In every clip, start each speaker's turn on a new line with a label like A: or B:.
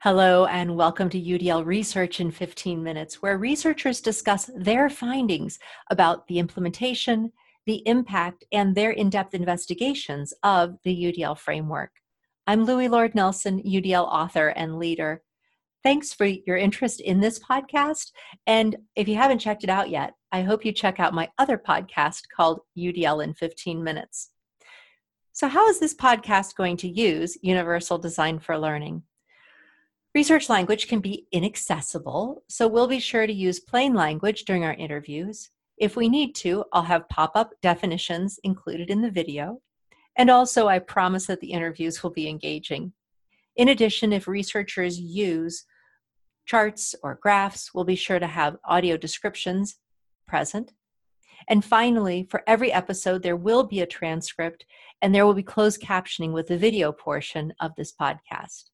A: Hello and welcome to UDL Research in 15 Minutes, where researchers discuss their findings about the implementation, the impact, and their in-depth investigations of the UDL framework. I'm Louie Lord Nelson, UDL author and leader. Thanks for your interest in this podcast. And if you haven't checked it out yet, I hope you check out my other podcast called UDL in 15 Minutes. So how is this podcast going to use Universal Design for Learning? Research language can be inaccessible, so we'll be sure to use plain language during our interviews. If we need to, I'll have pop-up definitions included in the video. And also, I promise that the interviews will be engaging. In addition, if researchers use charts or graphs, we'll be sure to have audio descriptions present. And finally, for every episode, there will be a transcript, and there will be closed captioning with the video portion of this podcast.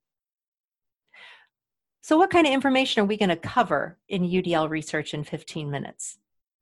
A: So what kind of information are we going to cover in UDL Research in 15 minutes?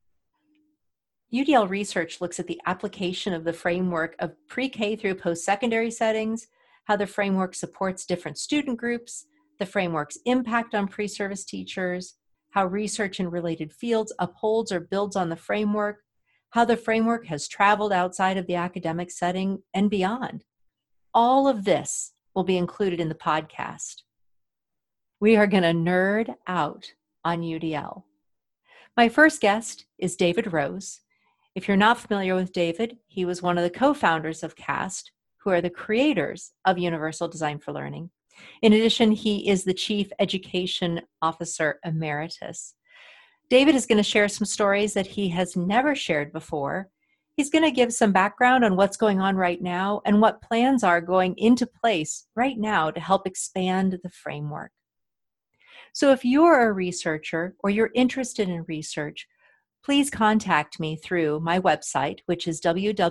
A: UDL Research looks at the application of the framework of pre-K through post-secondary settings, how the framework supports different student groups, the framework's impact on pre-service teachers, how research in related fields upholds or builds on the framework, how the framework has traveled outside of the academic setting and beyond. All of this will be included in the podcast. We are going to nerd out on UDL. My first guest is David Rose. If you're not familiar with David, he was one of the co-founders of CAST, who are the creators of Universal Design for Learning. In addition, he is the Chief Education Officer Emeritus. David is going to share some stories that he has never shared before. He's going to give some background on what's going on right now and what plans are going into place right now to help expand the framework. So if you're a researcher or you're interested in research, please contact me through my website, which is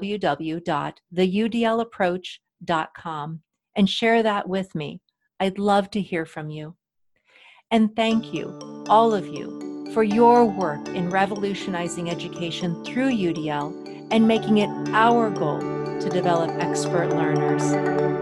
A: www.theudlapproach.com, and share that with me. I'd love to hear from you. And thank you, all of you, for your work in revolutionizing education through UDL and making it our goal to develop expert learners.